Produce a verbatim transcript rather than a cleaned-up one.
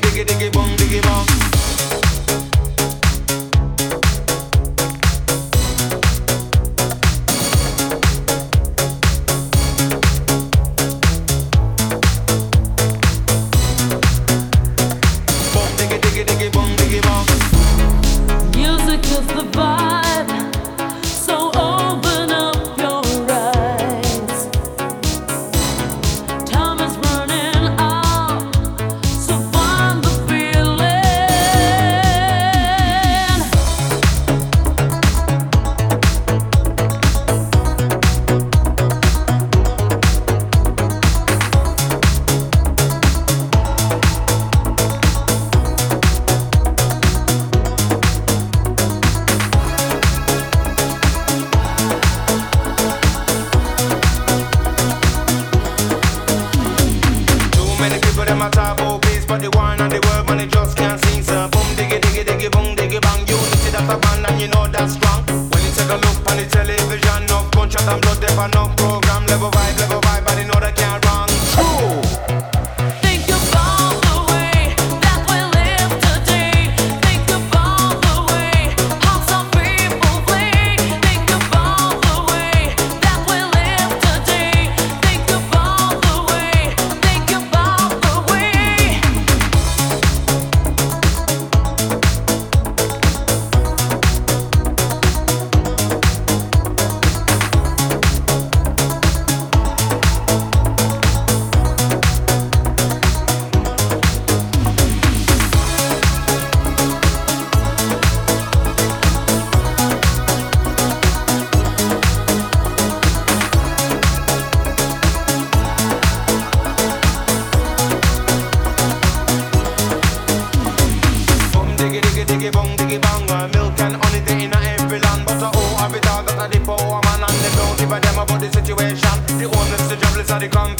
diggy diggy bong diggy bong. Bong diggy diggy diggy bong diggy bong. Music is the vibe, so open up your eyes. Time is running out, so find the feeling. Too many people them a talk about peace, but the war and the world man they just can't see. So boom diggy diggy diggy boom diggy bang. Unity that's a band and you know that's strong. When you take a look on the television, no gunshot and blood, there no program. Level vibe, level vibe, but they know they can't wrong. True. Think about the way that we live today. Think about the way how some people play. Think about the way that we live today. Think about the way. Think about the way. Boom diggy diggy diggy bong diggy bang. Uh, Milk and honey they in a every land, but uh, oh, have it all that a the poor man and the don't give a damn about the situation. The homeless, the jobless, are the con